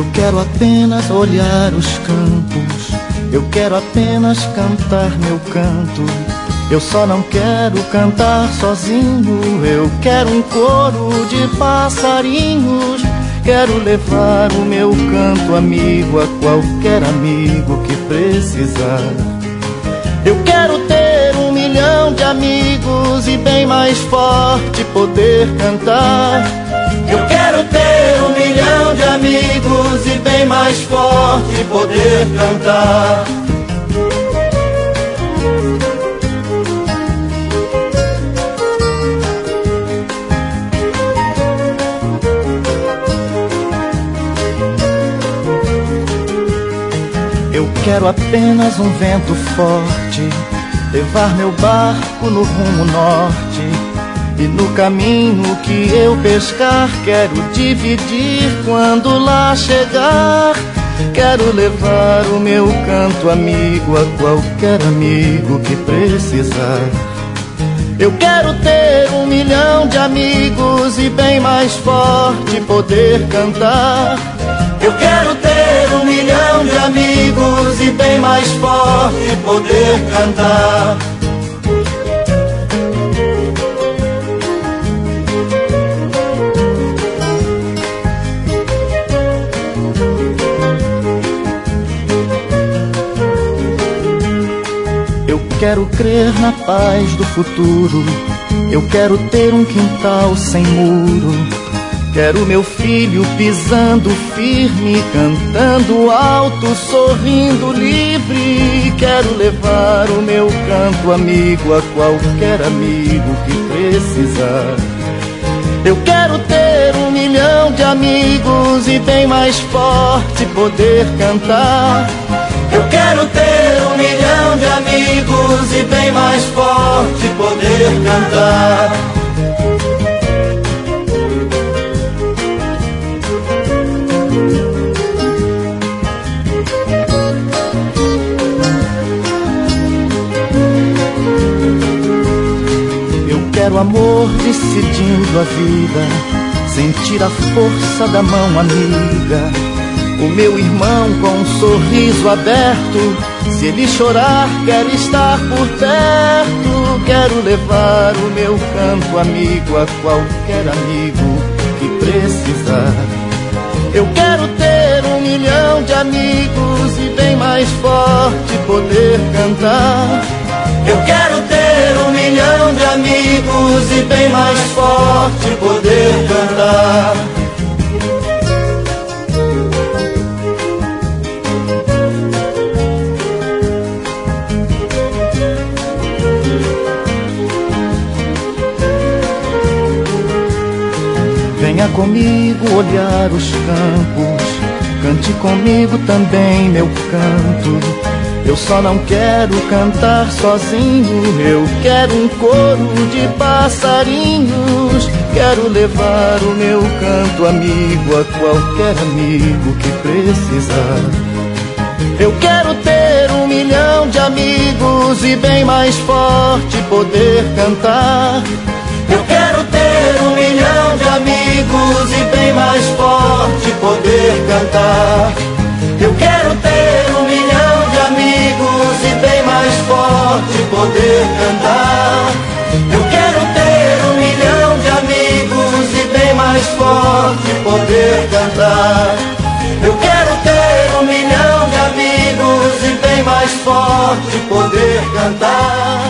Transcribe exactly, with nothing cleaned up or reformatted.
Eu quero apenas olhar os campos, eu quero apenas cantar meu canto. Eu só não quero cantar sozinho, eu quero um coro de passarinhos. Quero levar o meu canto amigo a qualquer amigo que precisar. Eu quero ter um milhão de amigos e bem mais forte poder cantar. Eu quero ter um milhão de amigos e bem mais forte poder cantar. Eu quero apenas um vento forte, levar meu barco no rumo norte. E no caminho que eu pescar, quero dividir quando lá chegar. Quero levar o meu canto amigo a qualquer amigo que precisar. Eu quero ter um milhão de amigos e bem mais forte poder cantar. Eu quero ter um milhão de amigos e bem mais forte poder cantar. Eu quero crer na paz do futuro, eu quero ter um quintal sem muro. Quero meu filho pisando firme, cantando alto, sorrindo livre. Quero levar o meu canto amigo a qualquer amigo que precisar. Eu quero ter um milhão de amigos e bem mais forte poder cantar. Eu quero ter um milhão de amigos e bem mais forte poder cantar. Quero amor decidindo a vida, sentir a força da mão amiga. O meu irmão com um sorriso aberto, se ele chorar quer estar por perto. Quero levar o meu canto amigo a qualquer amigo que precisar. Eu quero ter um milhão de amigos e bem mais forte poder cantar. Eu quero ter um milhão de amigos e bem mais forte poder cantar. Venha comigo olhar os campos, cante comigo também meu canto. Eu só não quero cantar sozinho, eu quero um coro de passarinhos. Quero levar o meu canto amigo a qualquer amigo que precisar. Eu quero ter um milhão de amigos e bem mais forte poder cantar. Eu quero ter um milhão de amigos e bem mais forte poder cantar. Eu quero ter um milhão de amigos e bem mais forte poder cantar. Eu quero ter um milhão de amigos e bem mais forte poder cantar. Eu quero ter um milhão de amigos e bem mais forte poder cantar.